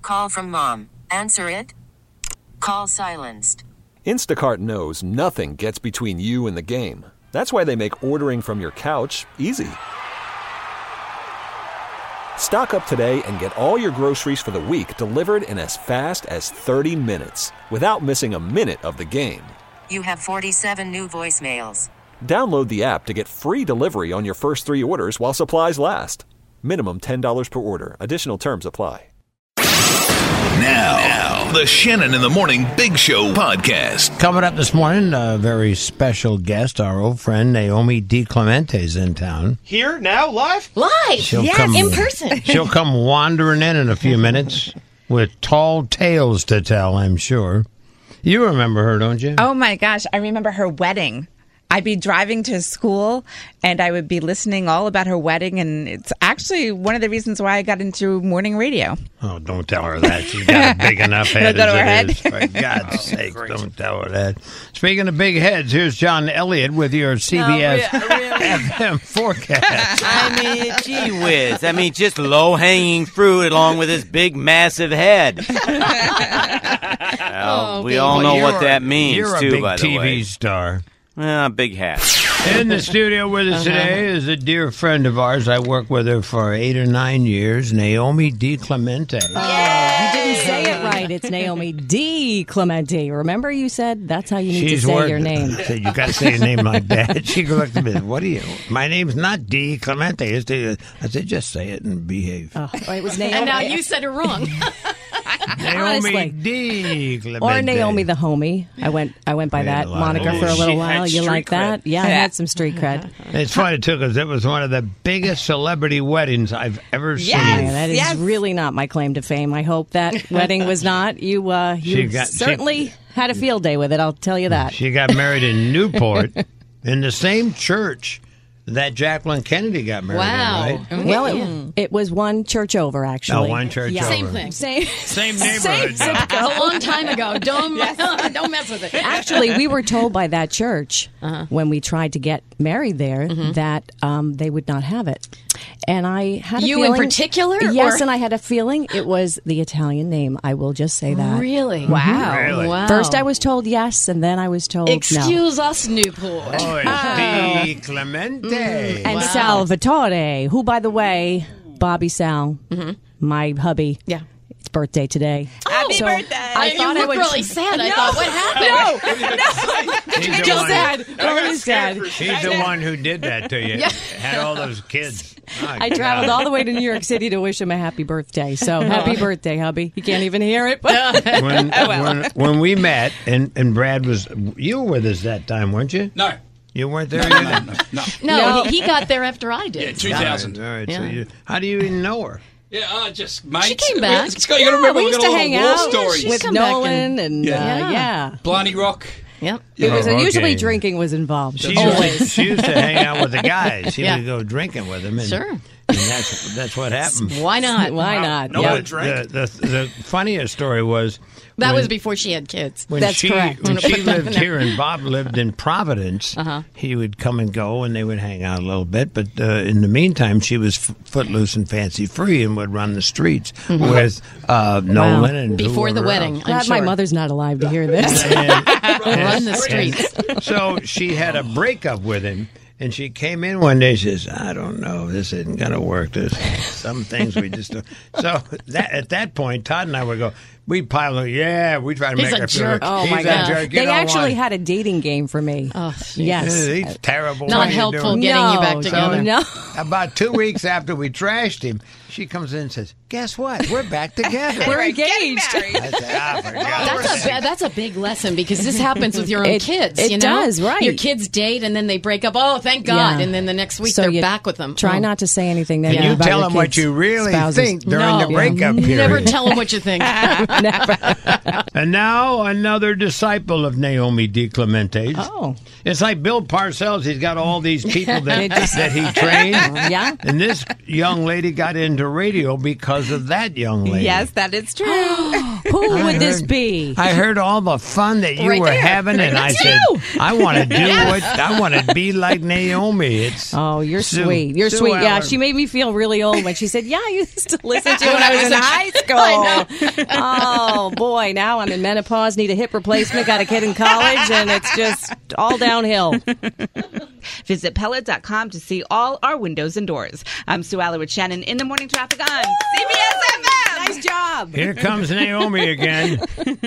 call from mom. Answer it. Call silenced. Instacart knows nothing gets between you and the game. That's why they make ordering from your couch easy. Stock up today and get all your groceries for the week delivered in as fast as 30 minutes without missing a minute of the game. You have 47 new voicemails. Download the app to get free delivery on your first 3 orders while supplies last. Minimum $10 per order. Additional terms apply. Now, the Shannon in the Morning Big Show podcast. Coming up this morning, a very special guest, our old friend Naomi DiClemente is in town. Here, now, live? Live, in person. She'll come wandering in a few minutes with tall tales to tell, I'm sure. You remember her, don't you? Oh, my gosh. I remember her wedding. I'd be driving to school, and I would be listening all about her wedding, and it's actually one of the reasons why I got into morning radio. Oh, don't tell her that. She's got a big enough head Go to her as it head. is. For God's sake, don't tell her that. Speaking of big heads, here's John Elliott with your CBS FM forecast. I mean, gee whiz. I mean, just low-hanging fruit along with his big, massive head. Well, we all know what that means, You're a too, big by the way. TV star. Big hat. In the studio with us today is a dear friend of ours. I worked with her for 8 or 9 years, Naomi DiClemente. You didn't say it right. It's Naomi DiClemente. Remember you said that's how you need to say your name. I said, you got to say your name like that. She looked at me, what are you? My name's not DiClemente. I said, just say it and behave. Oh, it was Naomi. And now you said it wrong. Naomi DiClemente. Or Naomi the homie. I went by that moniker for a little while. You like that? Yeah, I had some street cred. It's funny, too, because it was one of the biggest celebrity weddings I've ever seen. Yeah, that is really not my claim to fame. I hope that wedding was not. You certainly had a field day with it, I'll tell you that. She got married in Newport in the same church that Jacqueline Kennedy got married in, right? Well, it was one church over, actually. Oh, one church over. Same thing. Same neighborhood. It's a long time ago. Don't mess with it. Actually, we were told by that church when we tried to get married there that they would not have it. And I had a feeling... You in particular? Yes, and I had a feeling it was the Italian name. I will just say that. Really? Wow. Really? Wow. First I was told yes, and then I was told no. Excuse us, Newport. Oh, it's DiClemente. And Salvatore, who, by the way, Bobby Sal, my hubby. Yeah. It's birthday today. Happy birthday! I thought you I look would really sad. I thought, what happened? She's Just sad. Really sad. She's the one who did that to you. Had all those kids. I traveled all the way to New York City to wish him a happy birthday. So happy birthday, hubby. He can't even hear it. But When we met, and Brad was... You were with us that time, weren't you? No. You weren't there yet? No, he got there after I did. Yeah, 2000. All right. So how do you even know her? Yeah, just mates. She came back. You got to remember, we we used got to a hang lot of war out stories. She's with come back Nolan and Blarney Rock. Yep. It was okay. usually drinking was involved. She Always. used to hang out with the guys. She would go drinking with them. And, Sure. And that's what happened. Why not? Why not? No Yeah. one drank. The funniest story was... That was before she had kids. That's correct. When she lived here and Bob lived in Providence, he would come and go and they would hang out a little bit. But in the meantime, she was footloose and fancy free and would run the streets with Nolan and Before the whoever wedding, else. I'm Glad sure. my mother's not alive to hear this. Run the streets. So she had a breakup with him. And she came in one day. She says, "I don't know. This isn't going to work. There's some things we just do." So at that point, Todd and I would go. We pile up. Yeah, we try to He's make a her feel jerk. like Oh, he's my a God. jerk. You They know actually why? had a dating game for me. Oh, Yes. He's terrible. Not What are you helpful doing? getting you back No, together. no. About 2 weeks after we trashed him, she comes in and says, "Guess what? We're back together." We're engaged. I said, for God's sake." That's a big lesson because this happens with your own kids. It you know? does, right. Your kids date and then they break up. Oh, thank God! Yeah. And then the next week So they're you back with them. Try Oh. not to say anything And negative you about tell your them what kids' you really spouses. think during No. the breakup period. Never tell them what you think. Never. And now another disciple of Naomi DiClemente. Oh. It's like Bill Parcells. He's got all these people that he trained. Yeah. And this young lady got into radio because of that young lady. Yes, that is true. Who would this be? I heard all the fun that you Right were there. having, and I said, I want to do what I want to be like Naomi. It's Oh, you're Sue- sweet. You're Sue sweet. Yeah, Allen. she made me feel really old when she said, "Yeah, I used to listen to it when I was in high school." Oh boy, now I'm in menopause, need a hip replacement, got a kid in college, and it's just all downhill. Visit Pella.com to see all our windows and doors. I'm Sue Aller with Shannon in the morning traffic on CBS FM. Nice job. Here comes Naomi again.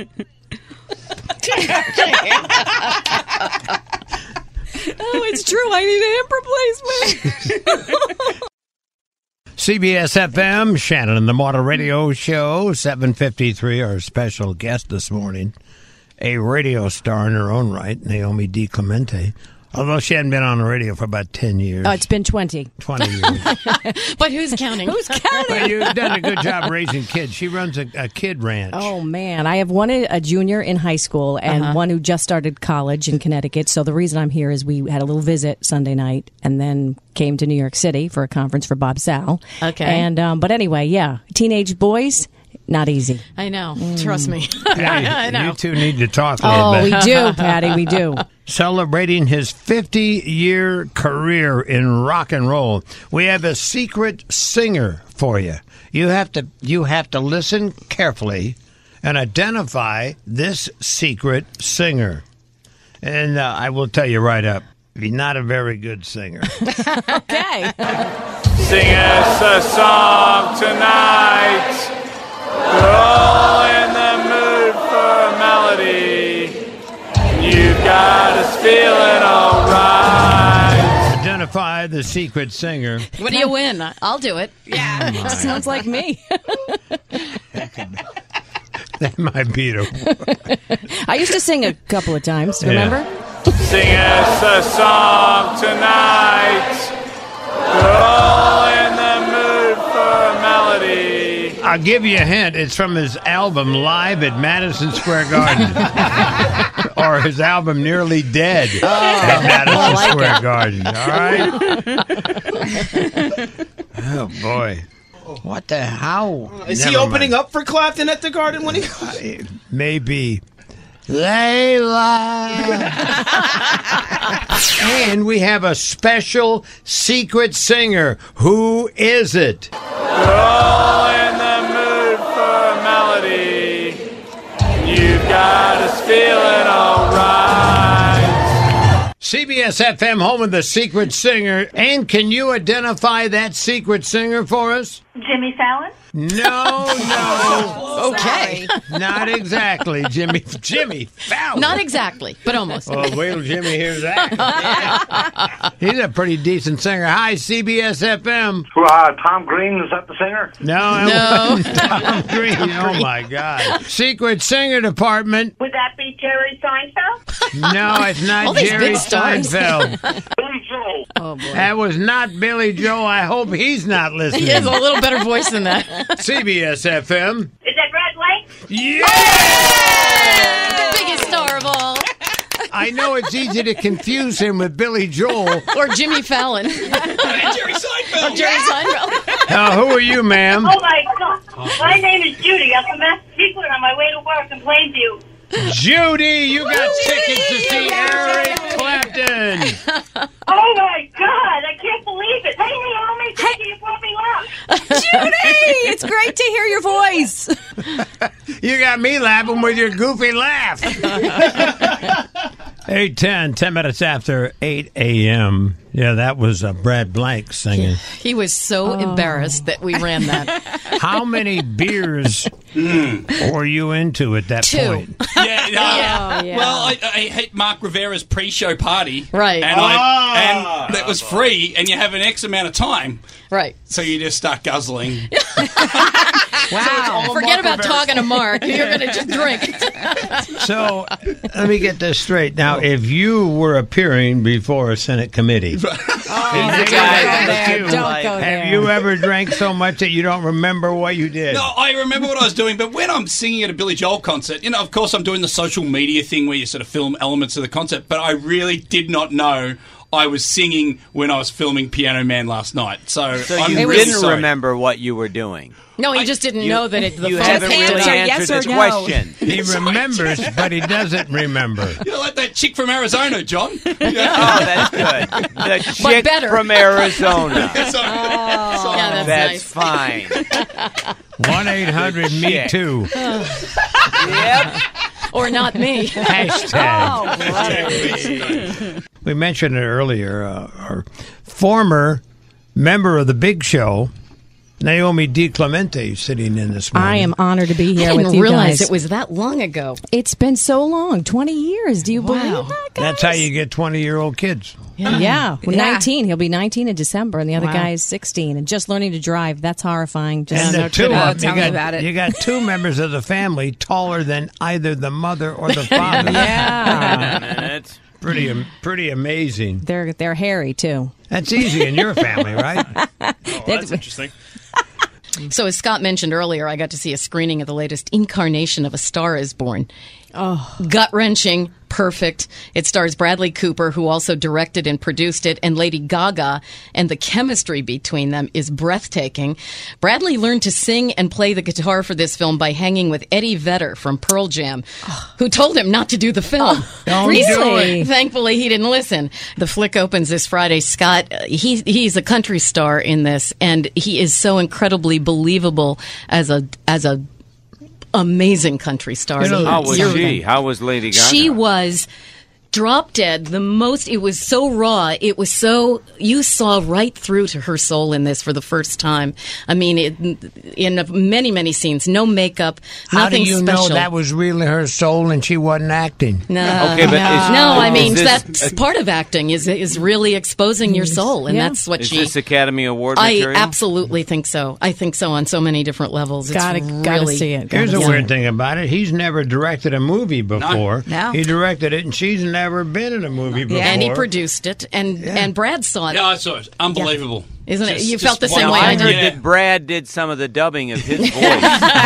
Oh, it's true. I need a hip replacement. CBS FM, Shannon and the Morning Radio Show, 7:53. Our special guest this morning, a radio star in her own right, Naomi DiClemente. Although she hadn't been on the radio for about 10 years. Oh, it's been 20. 20 years. But who's counting? Who's counting? But you've done a good job raising kids. She runs a kid ranch. Oh, man. I have one a junior in high school and one who just started college in Connecticut. So the reason I'm here is we had a little visit Sunday night and then came to New York City for a conference for Bob Sal. Okay. And but anyway, yeah, teenage boys, not easy. I know. Trust me. Yeah, I know. you two need to talk a little Oh, bit. we do, Patty, we do. Celebrating his 50-year career in rock and roll, we have a secret singer for you. You have to listen carefully and identify this secret singer. And I will tell you right up, he's not a very good singer. Okay. Sing us a song tonight. We're all in the mood for a melody. You've got us feeling alright. Identify the secret singer. What do you win? I'll do it. Yeah. Sounds like me. That might be the I used to sing a couple of times, remember? Sing us a song tonight. We're all in the mood for a melody. I'll give you a hint. It's from his album Live at Madison Square Garden. Or his album Nearly Dead at Madison Square Garden. All right? Oh, boy. What the hell? Is he opening up for Clapton at the Garden when he Maybe. Layla. And we have a special secret singer. Who is it? We're all in the mood for a melody. You've got us feeling alright. CBS FM, home of the secret singer. And can you identify that secret singer for us? Jimmy Fallon? No. Okay. Not exactly, Jimmy Fallon. Not exactly, but almost. Oh, wait till Jimmy hears that. He's a pretty decent singer. Hi, CBS FM. Tom Green, is that the singer? No. Tom Green. Oh, my God. Secret singer department. Would that be Jerry Seinfeld? No, it's not All these Jerry big stars. Seinfeld. Billy Joel. Oh, boy. That was not Billy Joel. I hope he's not listening. He has a little better voice than that. CBS FM. Is that Brad Blank? Yeah! The biggest star of all. I know it's easy to confuse him with Billy Joel. Or Jimmy Fallon. Jerry Seinfeld. Or Jerry Seinfeld. Who are you, ma'am? Oh, my God. My name is Judy. I'm from Massachusetts on my way to work in Plainview. Judy, you got tickets to see Eric Clapton. Oh, my God. I can't believe it. Hey, Naomi, thank you. You brought me up. Judy, it's great to hear your voice. You got me laughing with your goofy laugh. 8:10, 10 minutes after 8 a.m. Yeah, that was Brad Blank singing. He was so embarrassed that we ran that. How many beers were you into at that 2. point? Yeah. Well, I hit Mark Rivera's pre-show party. Right. And and it was free, and you have an X amount of time. Right. So you just start guzzling. Wow. So Forget about talking to Mark. You're going to just drink. So let me get this straight. Now, if you were appearing before a Senate committee, Don't go there. have you ever drank so much that you don't remember what you did? No, I remember what I was doing, but when I'm singing at a Billy Joel concert, of course I'm doing the social media thing where you sort of film elements of the concert, but I really did not know I was singing when I was filming Piano Man last night. So I'm you really didn't sorry. remember what you were doing. No, he just didn't know that the You phone haven't really answer answered yes or this no. question. He remembers, but he doesn't remember. You're like that chick from Arizona, John. Oh, that's good. The chick better. from Arizona. Yeah, That's fine. 1-800-ME-TOO. Yep. Or not me. Hashtag. We mentioned it earlier. Our former member of the Big Show, Naomi DiClemente, sitting in this morning. I am honored to be here I with didn't you realize guys. it was that long ago. It's been so long, 20 years. Do you believe that, guys? That's how you get 20-year-old kids. Yeah. Well, 19. He'll be 19 in December, and the other guy is 16 and just learning to drive. That's horrifying. Just And the two of tell me them, about it. you got two members of the family taller than either the mother or the father. Minutes. Pretty amazing. they're hairy too. That's easy in your family, right? That's interesting. So, as Scott mentioned earlier, I got to see a screening of the latest incarnation of A Star Is Born. Oh, gut-wrenching, perfect. It stars Bradley Cooper, who also directed and produced it, and Lady Gaga, and the chemistry between them is breathtaking. Bradley learned to sing and play the guitar for this film by hanging with Eddie Vedder from Pearl Jam, who told him not to do the film. Don't do it. Thankfully, he didn't listen. The flick opens this Friday. Scott, he's a country star in this, and he is so incredibly believable as a amazing country star. How was she? How was Lady Gaga? She was drop dead. It was so raw. It was so, you saw right through to her soul in this for the first time. I mean, in many, many scenes, no makeup, How nothing do you special. know that was really her soul and she wasn't acting? No, Okay, but I mean, is this- that's part of acting is really exposing your soul, and that's what Is she. this Academy Award I material? absolutely think so. I think so on so many different levels. It's Gotta really, see it. Here's the weird thing about it. He's never directed a movie before. No. He directed it, and she's never been in a movie before. And he produced it, and Brad saw it. Yeah, I saw it. Unbelievable. Isn't it? Just- You just felt the same wow. way I I heard did. that Brad did some of the dubbing of his voice.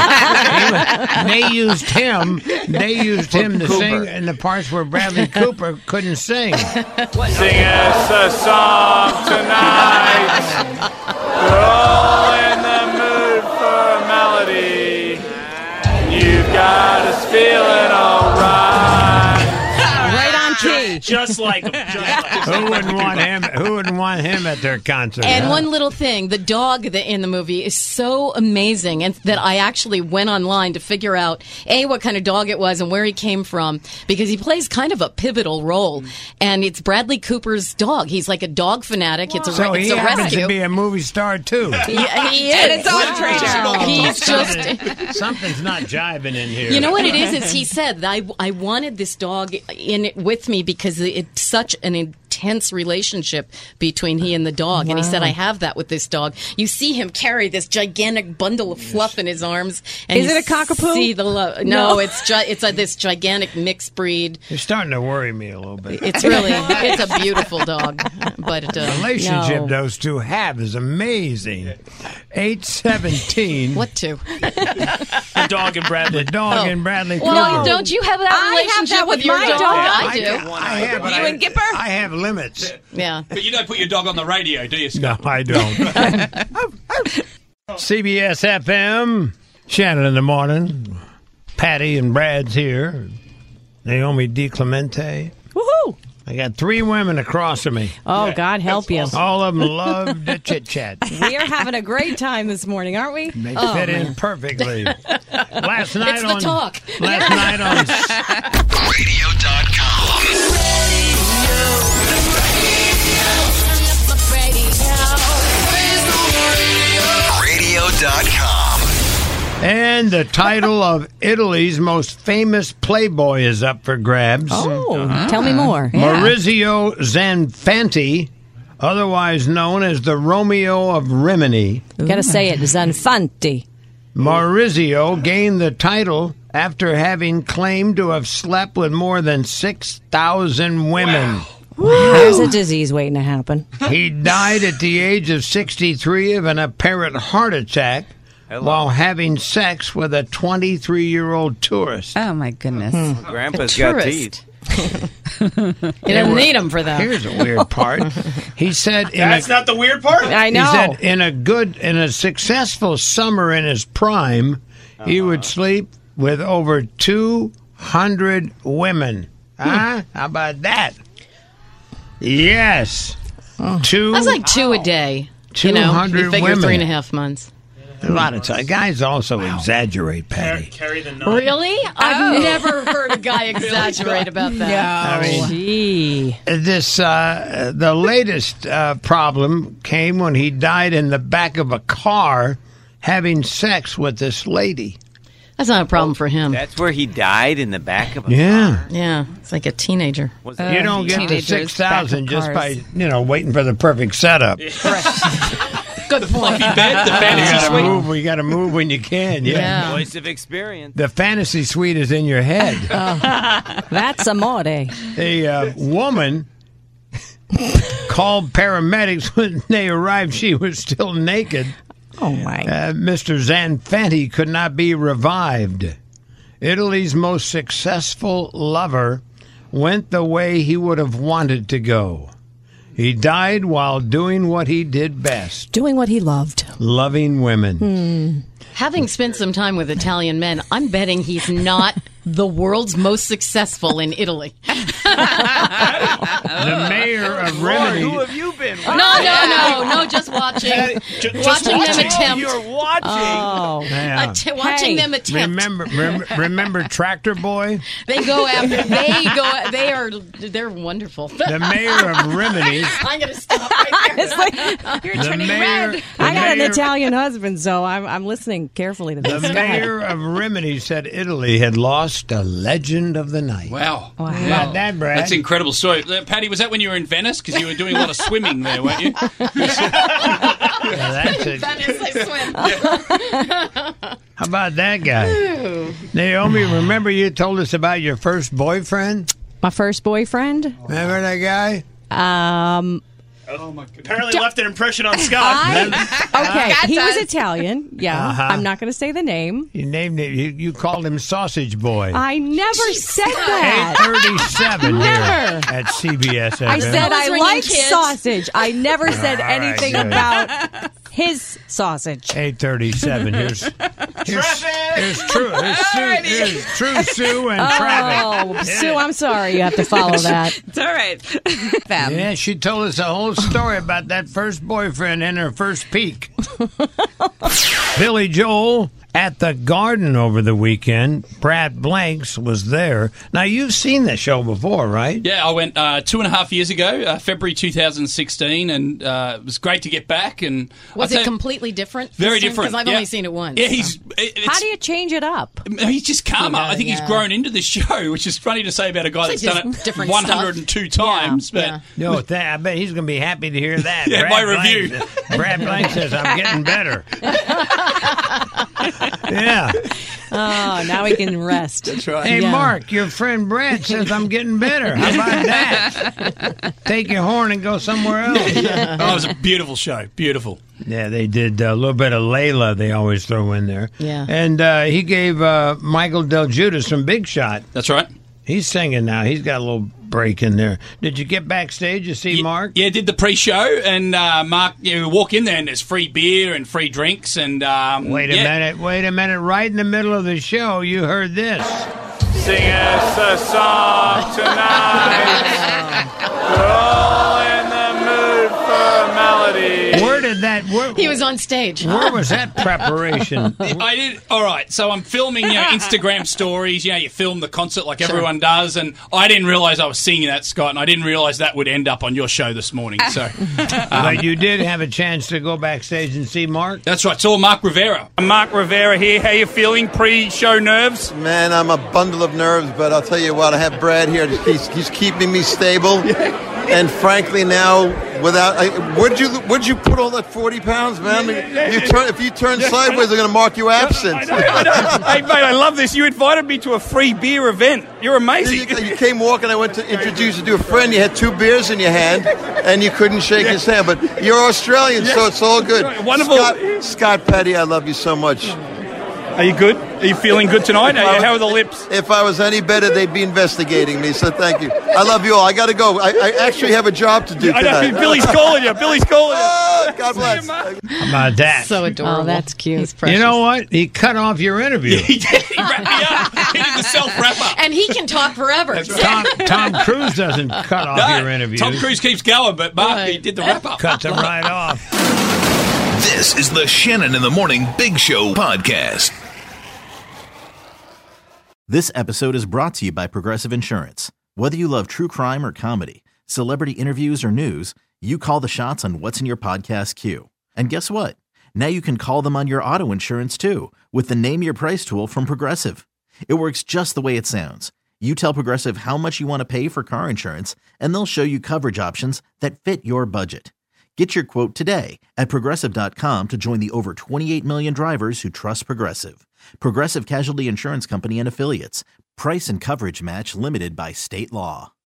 They used him. They used him to Cooper. sing in the parts where Bradley Cooper couldn't sing. Sing us a song tonight. We're all in the mood for a melody. You've got us feeling alright. Right on key. Just like him. Who wouldn't want him? Who wouldn't want him at their concert? And huh? one little thing, the dog in the movie is so amazing, and that I actually went online to figure out what kind of dog it was and where he came from, because he plays kind of a pivotal role, and it's Bradley Cooper's dog. He's like a dog fanatic. It's a So he it's a happens rescue. to be a movie star too. Yeah, he is. And a dog trainer. He's just. Something's not jiving in here. You know what it is he said that I wanted this dog in it with me because it's such an intense relationship between he and the dog. And he said, I have that with this dog. You see him carry this gigantic bundle of fluff in his arms. And Is you it a cockapoo? See the love. No, it's this gigantic mixed breed. You're starting to worry me a little bit. It's a beautiful dog. But The relationship No. those two have is amazing. 817. What to? The dog and Bradley. The dog and Bradley Well, Cooper. don't you have that I have relationship that with with your my dog? dog. I do. I have, but You and Gipper? I have limits. Yeah. But you don't put your dog on the radio, do you, Scott? No, I don't. CBS FM, Shannon in the morning. Patty and Brad's here. Naomi DiClemente. Woohoo! I got 3 women across from me. Oh, God help you. All of them love the chit-chat. We are having a great time this morning, aren't we? They fit in perfectly. Last night It's the on talk. Last night on Radio.com. And the title of Italy's most famous Playboy is up for grabs. Oh, tell me more. Maurizio Zanfanti, otherwise known as the Romeo of Rimini. Got to say it, Zanfanti. Maurizio gained the title after having claimed to have slept with more than 6,000 women. Wow. There's a disease waiting to happen. He died at the age of 63 of an apparent heart attack while having sex with a 23-year-old tourist. Oh, my goodness. Grandpa's got teeth. You don't need them for that. Here's a weird part. He said, That's not the weird part? I know. He said, in a successful summer in his prime, he would sleep with over 200 women. Huh? How about that? Yes. That's like 2 a day. 200 you figure women. 3.5 months. A lot of time. Guys also exaggerate, Patty. Carry the nine. Really? I've never heard a guy exaggerate about that. I mean, the latest problem came when he died in the back of a car having sex with this lady. That's not a problem for him. That's where he died, in the back of a Yeah. car? Yeah, it's like a teenager. You don't get to teenagers, 6,000 back just of by, cars. waiting for the perfect setup. Good point. Fluffy bed, the fantasy suite. You got to move when you can. Yeah. Voice of experience. The fantasy suite is in your head. That's amore. A woman called paramedics when they arrived. She was still naked. Oh, my. Mr. Zanfanti could not be revived. Italy's most successful lover went the way he would have wanted to go. He died while doing what he did best. Doing what he loved. Loving women. Having spent some time with Italian men, I'm betting he's not the world's most successful in Italy. The mayor of Rimini. Who have you been with? No, just watching. Watching them attempt. You're watching. Oh. Yeah. Watching them attempt. Remember Tractor Boy? They go after. They're wonderful. The mayor of Rimini. I'm going to stop right there. You're turning red. I got an Italian husband, so I'm listening carefully to this. The mayor of Rimini said Italy had lost a legend of the night. Wow. How about that, Brad? That's an incredible story. Patty, was that when you were in Venice? Because you were doing a lot of swimming there, weren't you? Yeah, that's it. Venice, I swim. How about that guy? Naomi, remember you told us about your first boyfriend? My first boyfriend? Remember that guy? Oh my goodness. Apparently left an impression on Scott. Okay, he was Italian. Yeah, Uh-huh. I'm not going to say the name. You named it. You called him Sausage Boy. I never said that. 8:37 here Never. at CBS. I said I ringing, like kids. sausage. I never said All right, anything good. about his sausage. 8:37. Here's True Sue and traffic. Oh, Sue, I'm sorry. You have to follow that. It's all right. Yeah, she told us a whole story about that first boyfriend and her first peek. Billy Joel at the Garden over the weekend. Brad Blanks was there. Now, you've seen the show before, right? Yeah, I went 2.5 years ago, February 2016, and it was great to get back. And Was it completely different? Very different. Because I've Yeah. only seen it once. Yeah, How do you change it up? He's just calmer. I think he's Yeah. grown into the show, which is funny to say about a guy It's that's like done just it different 102 times. But Yeah. No, I bet he's going to be happy to hear that. Yeah, my review. Brad Blanks says, I'm getting better. Yeah. Oh, now we can rest. That's right. Hey, Yeah. Mark, your friend Brad says I'm getting better. How about that? Take your horn and go somewhere else. Oh, it was a beautiful show. Beautiful. Yeah, they did a little bit of Layla they always throw in there. Yeah. And he gave Michael Del Giudice some Big Shot. That's right. He's singing now. He's got a little break in there. Did you get backstage to see Mark? Yeah, did the pre-show, and Mark, you walk in there and there's free beer and free drinks. And Wait a minute. Right in the middle of the show, you heard this. Sing us a song tonight. We're all in the mood for a melody. Where did that... He was on stage. Where was that preparation? I did. All right, so I'm filming Instagram stories. You film the concert like everyone does, and I didn't realize I was singing that, Scott, and I didn't realize that would end up on your show this morning. So, But you did have a chance to go backstage and see Mark? that's right. It's all Mark Rivera. Mark Rivera here. How you feeling? Pre-show nerves? Man, I'm a bundle of nerves, but I'll tell you what, I have Brad here. He's keeping me stable. And frankly, now would you put all that 40 pounds, man? If you turn sideways, they're going to mark you absent. I know. Hey, mate, I love this. You invited me to a free beer event. You're amazing. You came walking. I went to introduce you to a friend. You had 2 beers in your hand, and you couldn't shake his hand. But you're Australian, so it's all good. Wonderful. Scott Petty, I love you so much. Are you good? Are you feeling good tonight? How are the lips? If I was any better, they'd be investigating me. So thank you. I love you all. I got to go. I actually have a job to do tonight. I know. Billy's calling you. Oh, God bless. How about that? So adorable. Oh, that's cute. He's precious. You know what? He cut off your interview. He did. He wrapped me up. He did the self-wrap-up. And he can talk forever. Tom Cruise doesn't cut off your interview. Tom Cruise keeps going, but Mark, he did the wrap-up. Cuts him right off. This is the Shannon in the Morning Big Show podcast. This episode is brought to you by Progressive Insurance. Whether you love true crime or comedy, celebrity interviews or news, you call the shots on what's in your podcast queue. And guess what? Now you can call them on your auto insurance too with the Name Your Price tool from Progressive. It works just the way it sounds. You tell Progressive how much you want to pay for car insurance, and they'll show you coverage options that fit your budget. Get your quote today at Progressive.com to join the over 28 million drivers who trust Progressive. Progressive Casualty Insurance Company and Affiliates. Price and coverage match limited by state law.